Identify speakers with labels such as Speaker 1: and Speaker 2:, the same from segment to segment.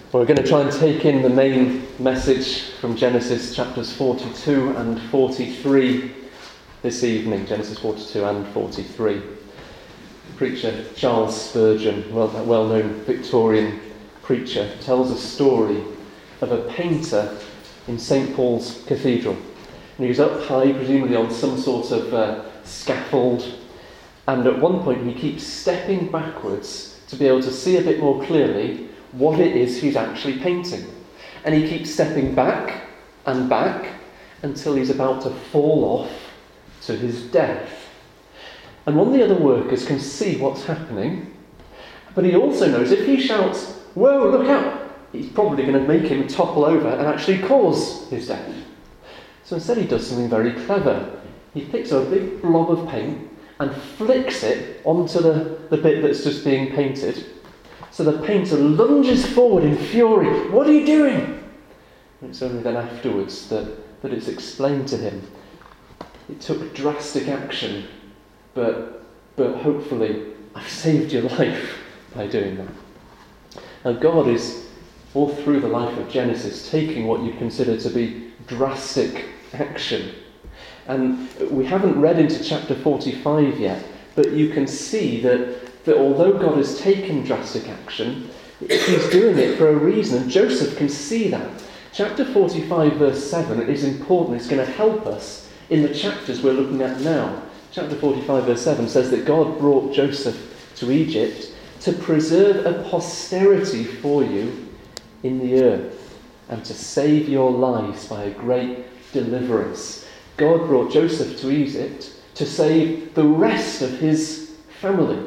Speaker 1: We're going to try and take in the main message from Genesis chapters 42 and 43 this evening. Genesis 42 and 43. Preacher Charles Spurgeon, a well-known Victorian preacher, tells a story of a painter in St. Paul's Cathedral. And he was up high, presumably on some sort of scaffold, and at one point he keeps stepping backwards to be able to see a bit more clearly what it is he's actually painting. And he keeps stepping back and back until he's about to fall off to his death. And one of the other workers can see what's happening, but he also knows if he shouts, "Whoa, look out!" he's probably going to make him topple over and actually cause his death. So instead he does something very clever. He picks up a big blob of paint and flicks it onto the bit that's just being painted. So the painter lunges forward in fury. "What are you doing?" And it's only then afterwards that it's explained to him. It took drastic action, but hopefully I've saved your life by doing that. Now God is, all through the life of Genesis, taking what you consider to be drastic action. And we haven't read into chapter 45 yet, but you can see that although God has taken drastic action, he's doing it for a reason, and Joseph can see that. Chapter 45 verse 7 is important. It's going to help us in the chapters we're looking at now. Chapter 45 verse 7 says that God brought Joseph to Egypt to preserve a posterity for you in the earth and to save your lives by a great deliverance. God brought Joseph to Egypt to save the rest of his family.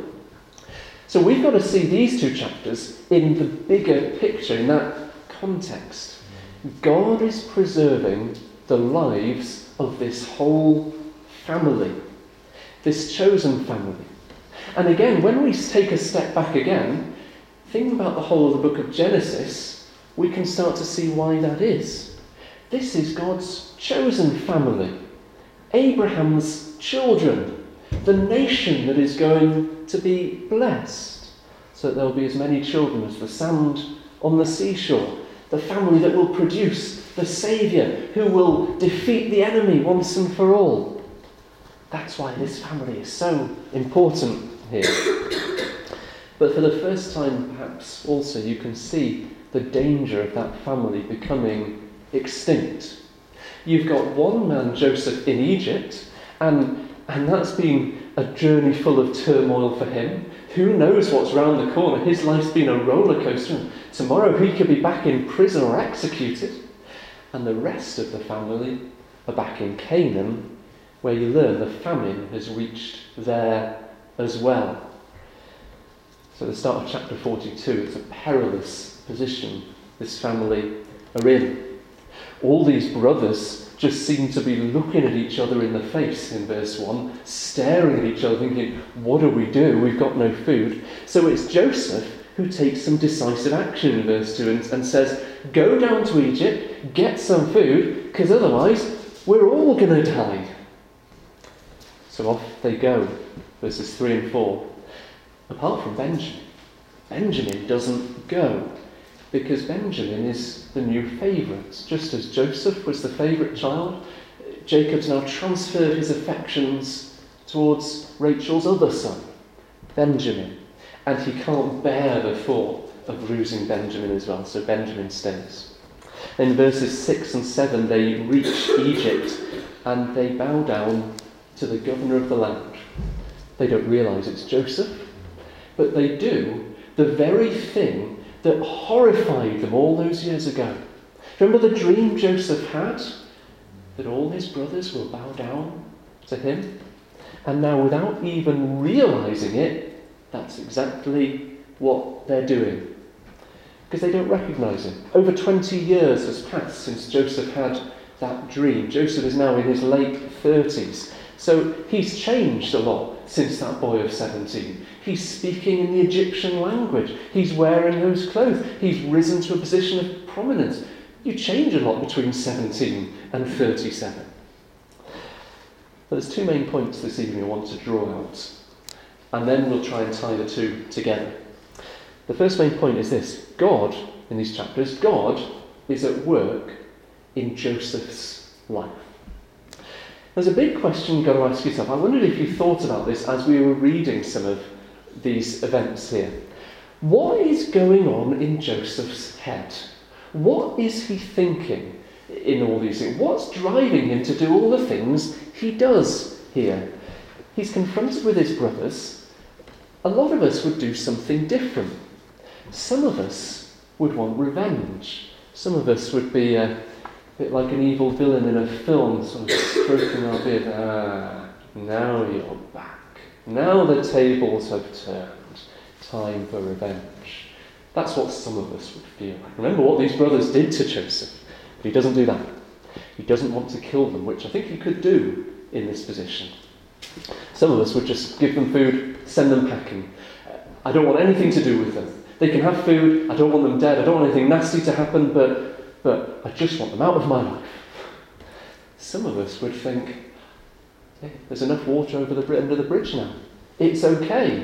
Speaker 1: So we've got to see these two chapters in the bigger picture, in that context. God is preserving the lives of this whole family, this chosen family. And again, when we take a step back again, think about the whole of the book of Genesis, we can start to see why that is. This is God's chosen family, Abraham's children, the nation that is going to be blessed, so that there will be as many children as the sand on the seashore, the family that will produce the Saviour who will defeat the enemy once and for all. That's why this family is so important here. But for the first time, perhaps, also you can see the danger of that family becoming extinct. You've got one man, Joseph, in Egypt, and that's been a journey full of turmoil for him. Who knows what's round the corner? His life's been a roller coaster. Tomorrow he could be back in prison or executed. And the rest of the family are back in Canaan, where you learn the famine has reached there as well. So at the start of chapter 42, it's a perilous position this family are in. All these brothers just seem to be looking at each other in the face in verse 1, staring at each other thinking, what do we do? We've got no food. So it's Joseph who takes some decisive action in verse 2 and says, go down to Egypt, get some food, because otherwise we're all going to die. So off they go, verses 3 and 4. Apart from Benjamin. Benjamin doesn't go, because Benjamin is the new favourite. Just as Joseph was the favourite child, Jacob's now transferred his affections towards Rachel's other son, Benjamin. And he can't bear the thought of losing Benjamin as well, so Benjamin stays. In verses 6 and 7, they reach Egypt and they bow down to the governor of the land. They don't realise it's Joseph, but they do the very thing that horrified them all those years ago. Remember the dream Joseph had? That all his brothers will bow down to him? And now, without even realising it, that's exactly what they're doing. Because they don't recognise him. Over 20 years has passed since Joseph had that dream. Joseph is now in his late 30s. So he's changed a lot since that boy of 17. He's speaking in the Egyptian language. He's wearing those clothes. He's risen to a position of prominence. You change a lot between 17 and 37. But there's two main points this evening I want to draw out. And then we'll try and tie the two together. The first main point is this. God in these chapters, God is at work in Joseph's life. There's a big question you've got to ask yourself. I wondered if you thought about this as we were reading some of these events here. What is going on in Joseph's head? What is he thinking in all these things? What's driving him to do all the things he does here? He's confronted with his brothers. A lot of us would do something different. Some of us would want revenge. Some of us would be a bit like an evil villain in a film, sort of stroking our beard. Now you're back. Now the tables have turned. Time for revenge. That's what some of us would feel like. Remember what these brothers did to Joseph. But he doesn't do that. He doesn't want to kill them, which I think he could do in this position. Some of us would just give them food, send them packing. I don't want anything to do with them. They can have food, I don't want them dead, I don't want anything nasty to happen, but I just want them out of my life. Some of us would think, hey, there's enough water under the bridge now. It's okay.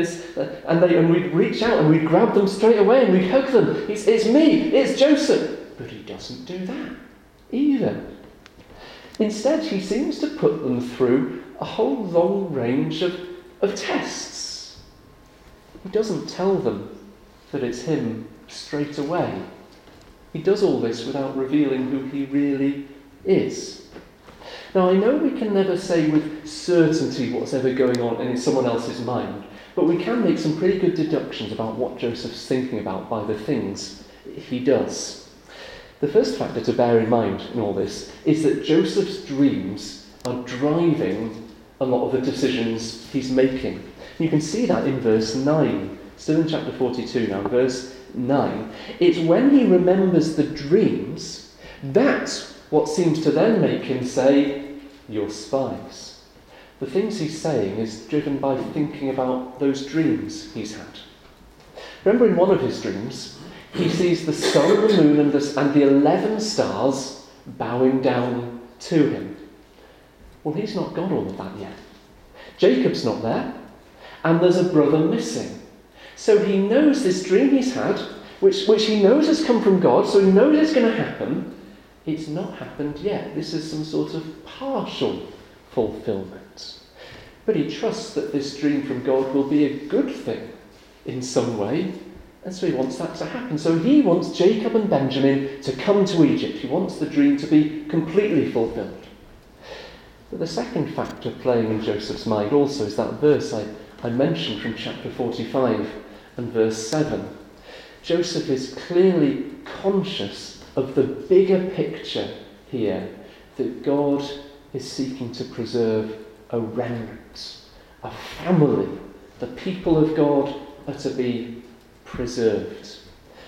Speaker 1: And we'd reach out and we'd grab them straight away and we'd hug them. It's me, it's Joseph. But he doesn't do that either. Instead, he seems to put them through a whole long range of tests. He doesn't tell them that it's him straight away. He does all this without revealing who he really is. Now, I know we can never say with certainty what's ever going on in someone else's mind, but we can make some pretty good deductions about what Joseph's thinking about by the things he does. The first factor to bear in mind in all this is that Joseph's dreams are driving a lot of the decisions he's making. You can see that in verse 9, still in chapter 42 now, verse 9. It's when he remembers the dreams, that's what seems to then make him say, "You're spies." The things he's saying is driven by thinking about those dreams he's had. Remember in one of his dreams, he sees the sun, the moon, and the 11 stars bowing down to him. Well, he's not got all of that yet. Jacob's not there, and there's a brother missing. So he knows this dream he's had, which he knows has come from God, so he knows it's going to happen. It's not happened yet. This is some sort of partial fulfillment. But he trusts that this dream from God will be a good thing in some way, and so he wants that to happen. So he wants Jacob and Benjamin to come to Egypt. He wants the dream to be completely fulfilled. But the second factor playing in Joseph's mind also is that verse I mentioned from chapter 45 and verse 7. Joseph is clearly conscious of the bigger picture here, that God is seeking to preserve a remnant, a family. The people of God are to be preserved.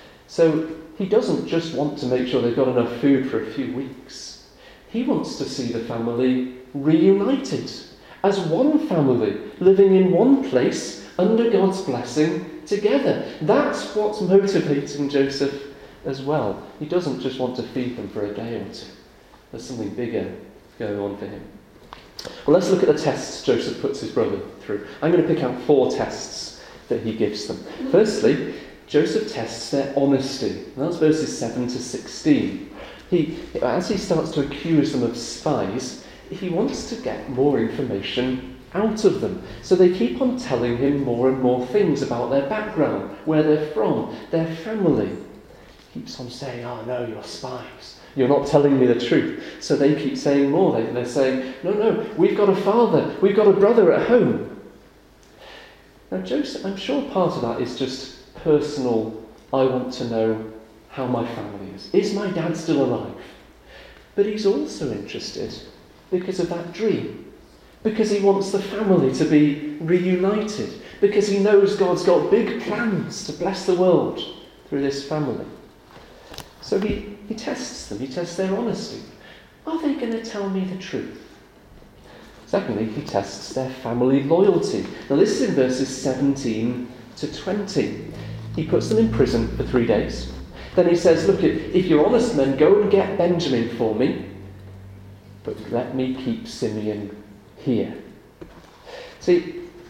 Speaker 1: So he doesn't just want to make sure they've got enough food for a few weeks. He wants to see the family reunited as one family, living in one place under God's blessing together. That's what's motivating Joseph as well. He doesn't just want to feed them for a day or two. There's something bigger going on for him. Well, let's look at the tests Joseph puts his brother through. I'm going to pick out 4 tests that he gives them. Firstly, Joseph tests their honesty. And that's verses 7 to 16. As he starts to accuse them of spies, he wants to get more information out of them. So they keep on telling him more and more things about their background, where they're from, their family. He keeps on saying, "Oh no, you're spies. You're not telling me the truth." So they keep saying more. They're saying, no, we've got a father, we've got a brother at home. Now Joseph, I'm sure part of that is just personal, I want to know how my family is. Is my dad still alive? But he's also interested because of that dream. Because he wants the family to be reunited. Because he knows God's got big plans to bless the world through this family. So he tests them. He tests their honesty. Are they going to tell me the truth? Secondly, he tests their family loyalty. Now this is in verses 17 to 20. He puts them in prison for 3 days. Then he says, look, if you're honest men, go and get Benjamin for me. But let me keep Simeon here. See,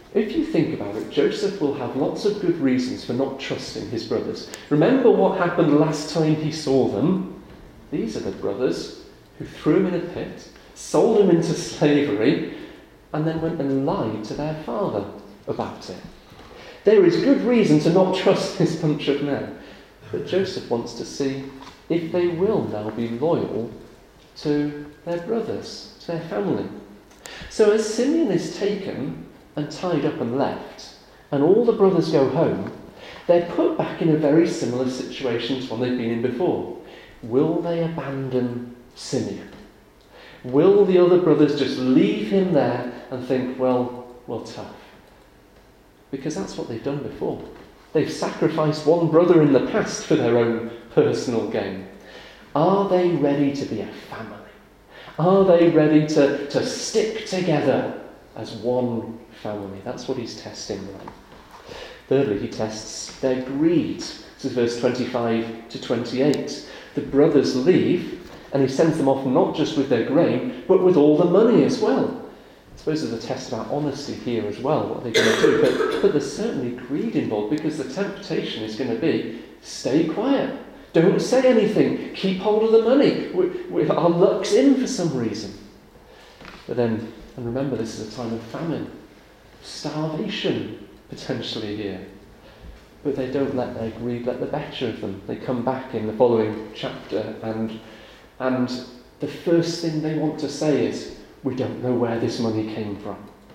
Speaker 1: If you think about it, Joseph will have lots of good reasons for not trusting his brothers. Remember what happened last time he saw them? These are the brothers who threw him in a pit, sold him into slavery, and then went and lied to their father about it. There is good reason to not trust this bunch of men. But Joseph wants to see if they will now be loyal to their brothers, to their family. So as Simeon is taken and tied up and left, and all the brothers go home, they're put back in a very similar situation to one they've been in before. Will they abandon Simeon? Will the other brothers just leave him there and think, well, tough? Because that's what they've done before. They've sacrificed one brother in the past for their own personal gain. Are they ready to be a family? Are they ready to stick together as one family? That's what he's testing them. Thirdly, he tests their greed. This is verse 25 to 28. The brothers leave, and he sends them off not just with their grain, but with all the money as well. I suppose there's a test about honesty here as well, what they're going to do. But there's certainly greed involved, because the temptation is going to be, stay quiet. Don't say anything. Keep hold of the money. Our luck's in for some reason. But then, and remember, this is a time of famine. Starvation, potentially here. But they don't let their greed get the better of them. They come back in the following chapter, and the first thing they want to say is, we don't know where this money came from.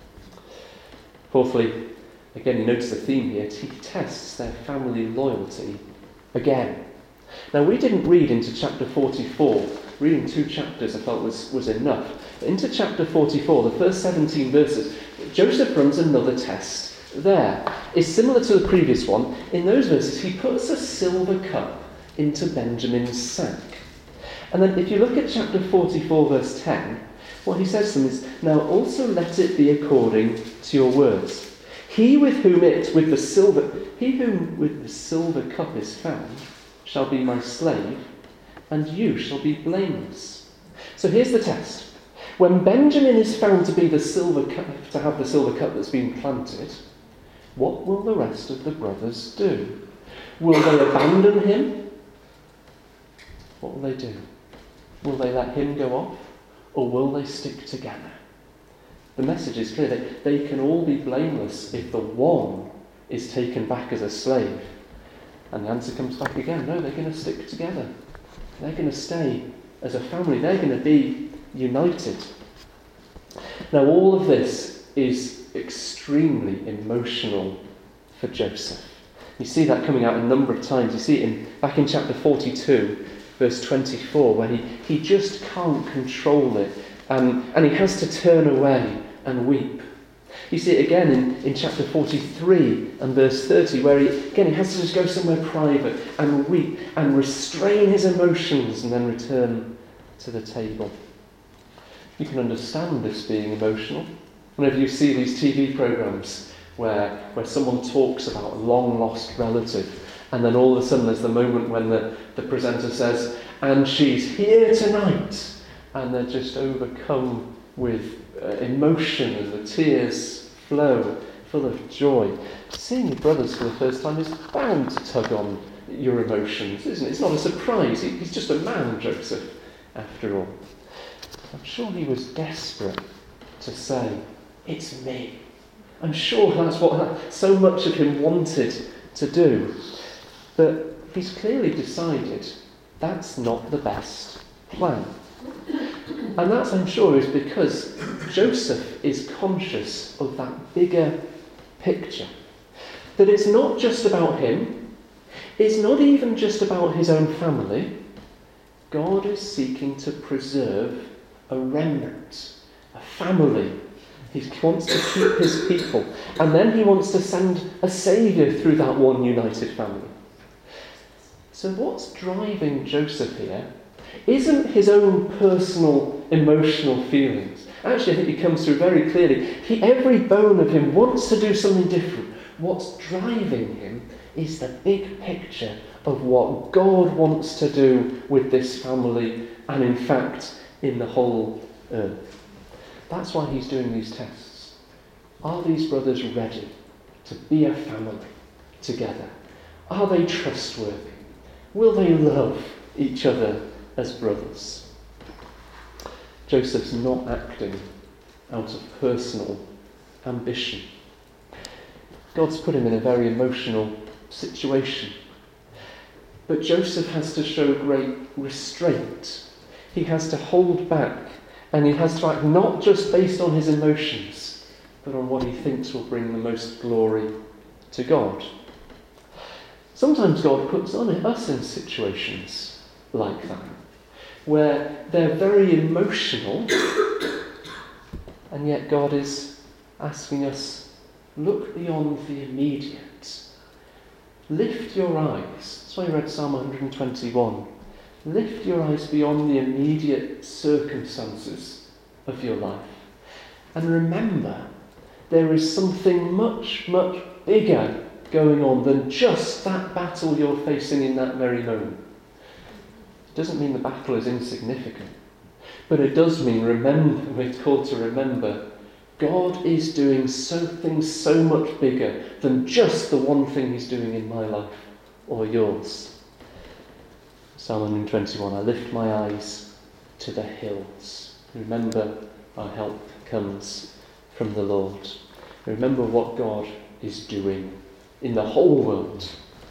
Speaker 1: Fourthly, again, you notice the theme here, he tests their family loyalty again. Now, we didn't read into chapter 44. Reading 2 chapters I felt was enough. But into chapter 44, the first 17 verses, Joseph runs another test there. It's similar to the previous one. In those verses, he puts a silver cup into Benjamin's sack. And then if you look at chapter 44, verse 10, what he says to them is, now also let it be according to your words. He with whom with the silver cup is found shall be my slave, and you shall be blameless. So here's the test. When Benjamin is found to be the silver cup, to have the silver cup that's been planted, what will the rest of the brothers do? Will they abandon him? What will they do? Will they let him go off? Or will they stick together? The message is clear that they can all be blameless if the one is taken back as a slave. And the answer comes back again. No, they're going to stick together. They're going to stay as a family. They're going to be united. Now, all of this is extremely emotional for Joseph. You see that coming out a number of times. You see it back in chapter 42, verse 24, where he just can't control it, and he has to turn away and weep. You see it again in chapter 43 and verse 30, where he has to just go somewhere private and weep and restrain his emotions and then return to the table. You can understand this being emotional. Whenever you see these TV programmes where someone talks about a long-lost relative, and then all of a sudden there's the moment when the presenter says, and she's here tonight, and they're just overcome with emotion and the tears flow, full of joy. Seeing your brothers for the first time is bound to tug on your emotions, isn't it? It's not a surprise. He's just a man, Joseph, after all. I'm sure he was desperate to say, it's me. I'm sure that's what so much of him wanted to do. But he's clearly decided that's not the best plan. And that, I'm sure, is because Joseph is conscious of that bigger picture. That it's not just about him. It's not even just about his own family. God is seeking to preserve a remnant, a family. He wants to keep his people. And then he wants to send a saviour through that one united family. So what's driving Joseph here isn't his own personal emotional feelings. Actually, I think it comes through very clearly. Every bone of him wants to do something different. What's driving him is the big picture of what God wants to do with this family and, in fact, in the whole earth. That's why he's doing these tests. Are these brothers ready to be a family together? Are they trustworthy? Will they love each other as brothers? Joseph's not acting out of personal ambition. God's put him in a very emotional situation. But Joseph has to show great restraint. He has to hold back, and he has to act not just based on his emotions, but on what he thinks will bring the most glory to God. Sometimes God puts us in situations like that, where they're very emotional, and yet God is asking us, look beyond the immediate. Lift your eyes. That's why I read Psalm 121. Lift your eyes beyond the immediate circumstances of your life. And remember, there is something much, much bigger going on than just that battle you're facing in that very moment. It doesn't mean the battle is insignificant. But it does mean, we're called to remember, God is doing things so much bigger than just the one thing he's doing in my life or yours. Psalm 121, I lift my eyes to the hills. Remember, our help comes from the Lord. Remember what God is doing in the whole world.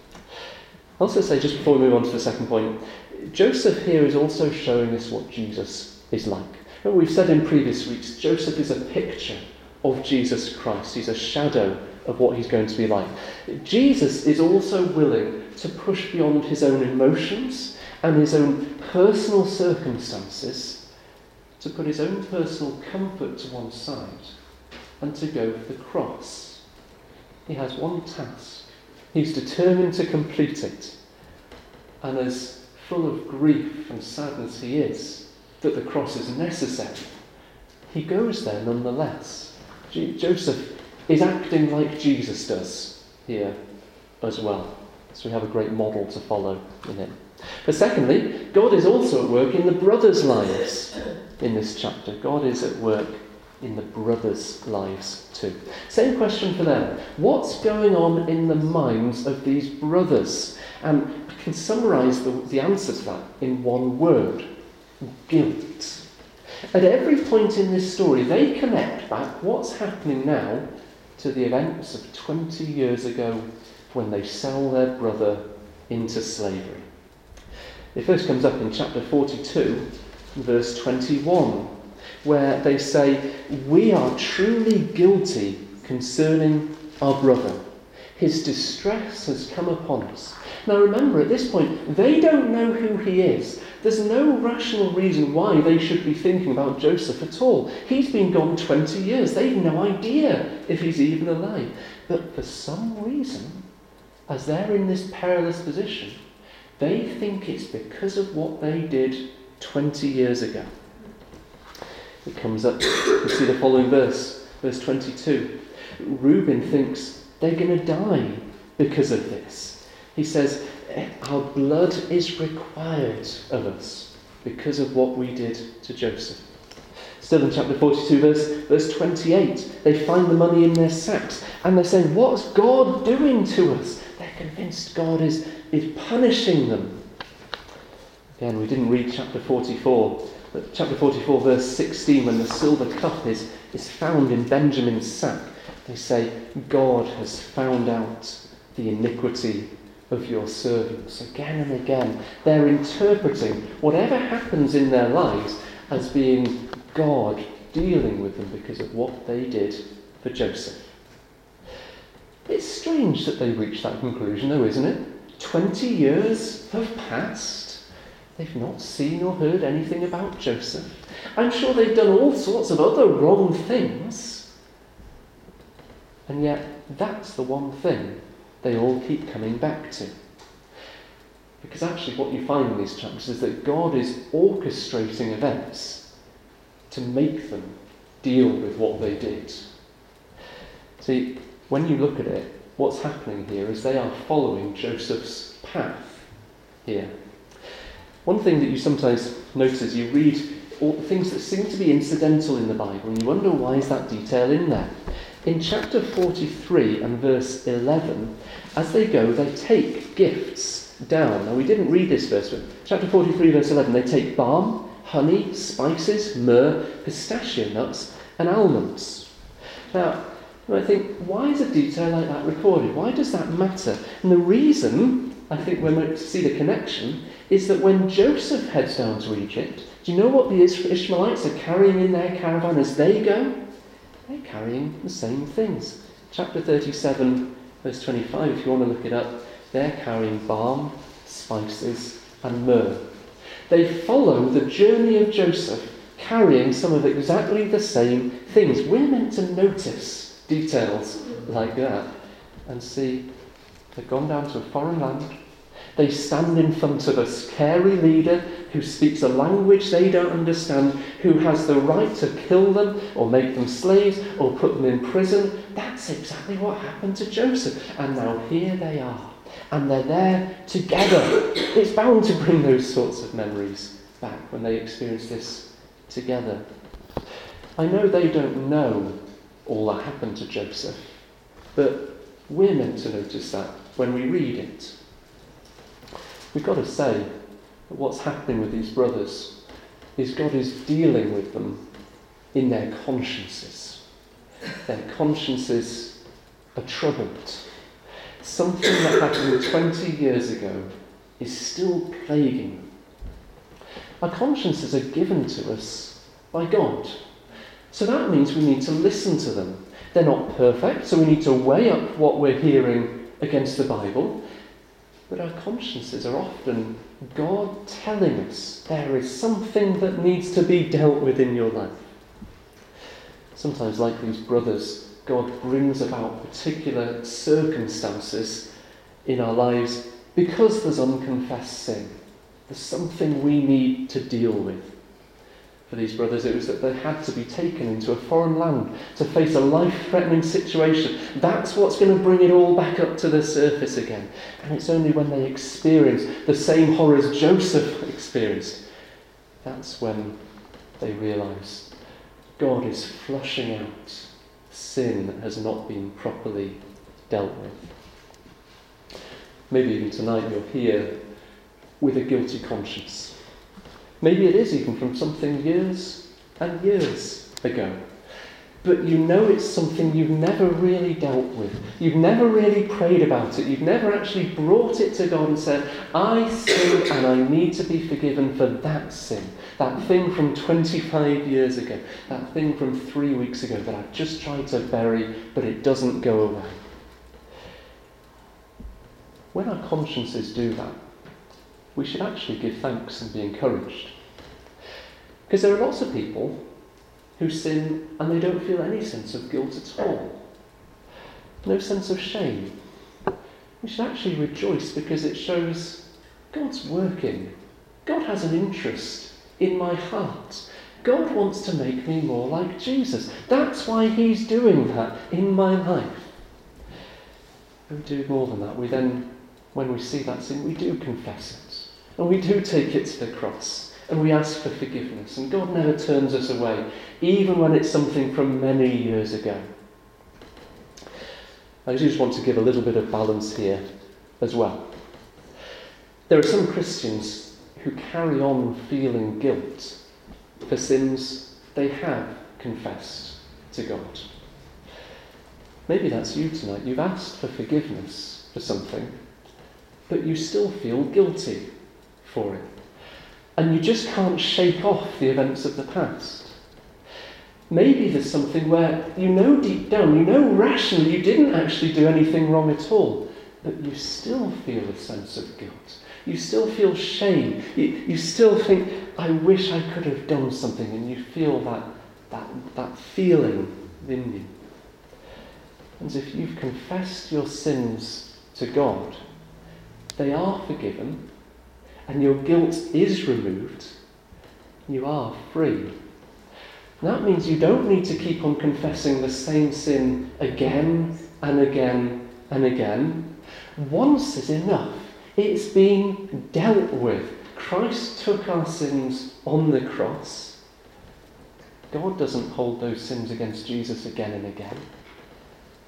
Speaker 1: I'll also say, just before we move on to the second point, Joseph here is also showing us what Jesus is like. Remember, we've said in previous weeks, Joseph is a picture of Jesus Christ. He's a shadow of what he's going to be like. Jesus is also willing to push beyond his own emotions and his own personal circumstances, to put his own personal comfort to one side and to go for the cross. He has one task. He's determined to complete it. And as full of grief and sadness he is that the cross is necessary, he goes there nonetheless. Joseph is acting like Jesus does here as well. So we have a great model to follow in him. But secondly, God is also at work in the brothers' lives in this chapter. God is at work in the brothers' lives too. Same question for them. What's going on in the minds of these brothers? And I can summarise the answer to that in one word. Guilt. At every point in this story, they connect back what's happening now to the events of 20 years ago when they sell their brother into slavery. It first comes up in chapter 42, verse 21, where they say, we are truly guilty concerning our brother. His distress has come upon us. Now remember, at this point, they don't know who he is. There's no rational reason why they should be thinking about Joseph at all. He's been gone 20 years. They've no idea if he's even alive. But for some reason, as they're in this perilous position, they think it's because of what they did 20 years ago. It comes up, you see the following verse 22. Reuben thinks they're going to die because of this. He says, our blood is required of us because of what we did to Joseph. Still in chapter 42, verse 28, they find the money in their sacks and they're saying, what's God doing to us? They're convinced God is punishing them. Again, we didn't read chapter 44, but chapter 44, verse 16, when the silver cup is found in Benjamin's sack, they say, God has found out the iniquity of your servants. Again and again, they're interpreting whatever happens in their lives as being God dealing with them because of what they did for Joseph. It's strange that they reached that conclusion, though, isn't it? 20 years have passed. They've not seen or heard anything about Joseph. I'm sure they've done all sorts of other wrong things. And yet, that's the one thing they all keep coming back to. Because actually what you find in these chapters is that God is orchestrating events to make them deal with what they did. See, when you look at it, what's happening here is they are following Joseph's path here. One thing that you sometimes notice is you read all the things that seem to be incidental in the Bible and you wonder why is that detail in there. In chapter 43 and verse 11, as they go, they take gifts down. Now, we didn't read this verse, but chapter 43, verse 11, they take balm, honey, spices, myrrh, pistachio nuts, and almonds. Now, I think, why is a detail like that recorded? Why does that matter? And the reason, I think we're meant to see the connection, is that when Joseph heads down to Egypt, do you know what the Ishmaelites are carrying in their caravan as they go? They're carrying the same things. Chapter 37, verse 25, if you want to look it up, they're carrying balm, spices, and myrrh. They follow the journey of Joseph, carrying some of exactly the same things. We're meant to notice details like that and see they've gone down to a foreign land. They stand in front of a scary leader who speaks a language they don't understand, who has the right to kill them or make them slaves or put them in prison. That's exactly what happened to Joseph. And now here they are. And they're there together. It's bound to bring those sorts of memories back when they experience this together. I know they don't know all that happened to Joseph, but we're meant to notice that when we read it. We've got to say that what's happening with these brothers is God is dealing with them in their consciences. Their consciences are troubled. Something that happened 20 years ago is still plaguing them. Our consciences are given to us by God. So that means we need to listen to them. They're not perfect, so we need to weigh up what we're hearing against the Bible. But our consciences are often God telling us there is something that needs to be dealt with in your life. Sometimes, like these brothers, God brings about particular circumstances in our lives because there's unconfessed sin. There's something we need to deal with. For these brothers, it was that they had to be taken into a foreign land to face a life-threatening situation. That's what's going to bring it all back up to the surface again. And it's only when they experience the same horrors Joseph experienced, that's when they realise God is flushing out sin that has not been properly dealt with. Maybe even tonight you're here with a guilty conscience. Maybe it is even from something years and years ago. But you know it's something you've never really dealt with. You've never really prayed about it. You've never actually brought it to God and said, I sinned and I need to be forgiven for that sin. That thing from 25 years ago. That thing from 3 weeks ago that I've just tried to bury, but it doesn't go away. When our consciences do that, we should actually give thanks and be encouraged. Because there are lots of people who sin and they don't feel any sense of guilt at all. No sense of shame. We should actually rejoice because it shows God's working. God has an interest in my heart. God wants to make me more like Jesus. That's why he's doing that in my life. We do more than that. We then, when we see that sin, we do confess it. And we do take it to the cross. And we ask for forgiveness. And God never turns us away, even when it's something from many years ago. I just want to give a little bit of balance here as well. There are some Christians who carry on feeling guilt for sins they have confessed to God. Maybe that's you tonight. You've asked for forgiveness for something, but you still feel guilty for it. And you just can't shake off the events of the past. Maybe there's something where you know deep down, you know rationally you didn't actually do anything wrong at all, but you still feel a sense of guilt. You still feel shame. You still think, I wish I could have done something, and you feel that feeling in you. And if you've confessed your sins to God, they are forgiven, and your guilt is removed, you are free. And that means you don't need to keep on confessing the same sin again and again and again. Once is enough. It's been dealt with. Christ took our sins on the cross. God doesn't hold those sins against Jesus again and again.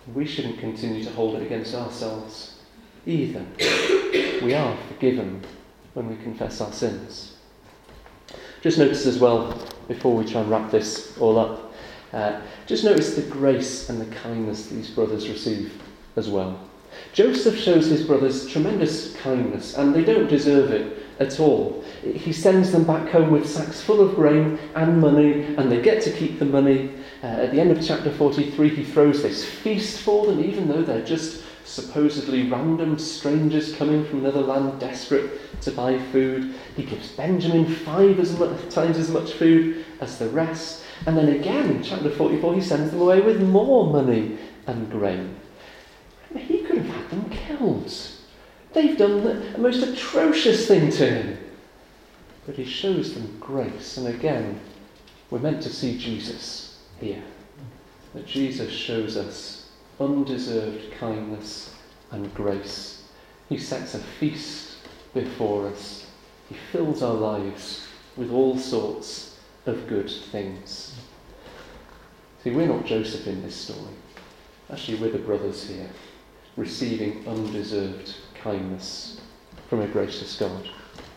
Speaker 1: We shouldn't continue to hold it against ourselves either. We are forgiven when we confess our sins. Just notice as well, before we try and wrap this all up, just notice the grace and the kindness these brothers receive as well. Joseph shows his brothers tremendous kindness, and they don't deserve it at all. He sends them back home with sacks full of grain and money, and they get to keep the money. At the end of chapter 43, he throws this feast for them, even though they're just supposedly random strangers coming from another land desperate to buy food. He gives Benjamin 5 times as much food as the rest. And then again, in chapter 44, he sends them away with more money and grain. He could have had them killed. They've done the most atrocious thing to him. But he shows them grace. And again, we're meant to see Jesus here. That Jesus shows us undeserved kindness and grace. He sets a feast before us. He fills our lives with all sorts of good things. See, we're not Joseph in this story. Actually, we're the brothers here, receiving undeserved kindness from a gracious God.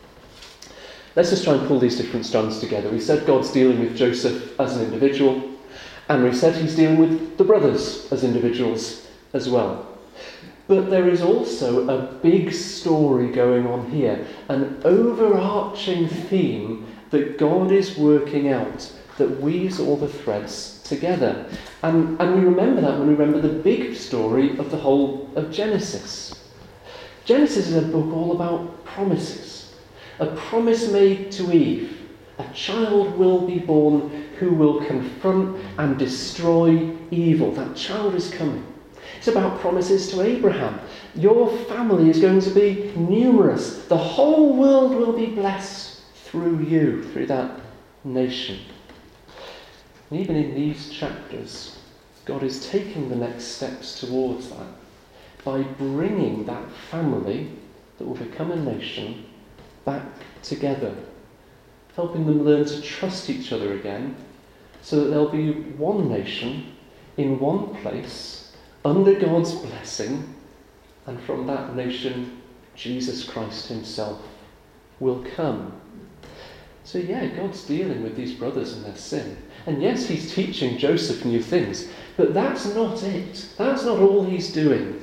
Speaker 1: Let's just try and pull these different strands together. We said God's dealing with Joseph as an individual, and we said he's dealing with the brothers as individuals as well. But there is also a big story going on here, an overarching theme that God is working out that weaves all the threads together. And we remember that when we remember the big story of the whole of Genesis. Genesis is a book all about promises. A promise made to Eve. A child will be born who will confront and destroy evil. That child is coming. It's about promises to Abraham. Your family is going to be numerous. The whole world will be blessed through you, through that nation. And even in these chapters, God is taking the next steps towards that by bringing that family that will become a nation back together, helping them learn to trust each other again so that there'll be one nation in one place under God's blessing, and from that nation Jesus Christ himself will come. So yeah, God's dealing with these brothers and their sin. And yes, he's teaching Joseph new things, but that's not it. That's not all he's doing.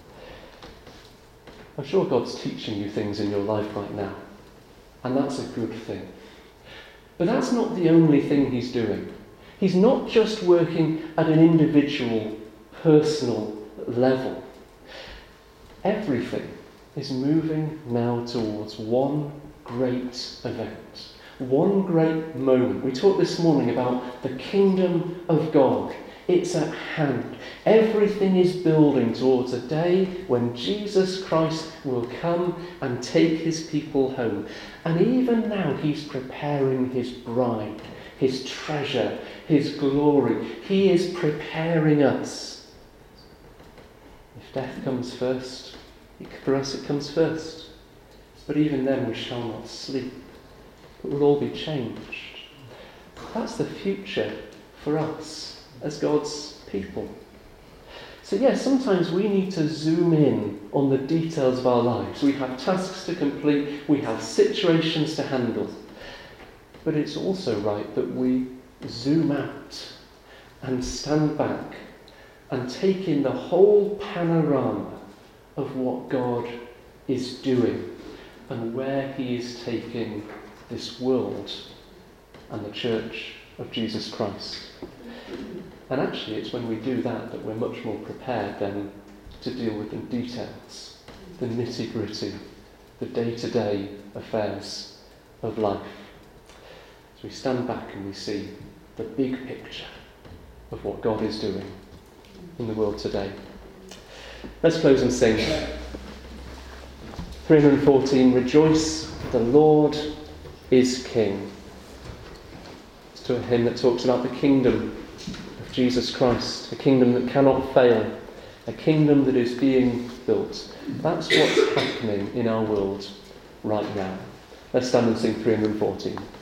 Speaker 1: I'm sure God's teaching you things in your life right now, and that's a good thing. But that's not the only thing he's doing. He's not just working at an individual, personal level. Everything is moving now towards one great event, one great moment. We talked this morning about the kingdom of God. It's at hand. Everything is building towards a day when Jesus Christ will come and take his people home. And even now he's preparing his bride, his treasure, his glory. He is preparing us. If death comes first, for us it comes first. But even then we shall not sleep. It will all be changed. That's the future for us as God's people. So yes, sometimes we need to zoom in on the details of our lives. We have tasks to complete, we have situations to handle. But it's also right that we zoom out and stand back and take in the whole panorama of what God is doing and where he is taking this world and the Church of Jesus Christ. And actually it's when we do that that we're much more prepared then to deal with the details, the nitty-gritty, the day-to-day affairs of life. So we stand back and we see the big picture of what God is doing in the world today. Let's close and sing. 314, Rejoice, the Lord is King. It's to a hymn that talks about the kingdom of Jesus Christ, a kingdom that cannot fail, a kingdom that is being built. That's what's happening in our world right now. Let's stand and sing 314.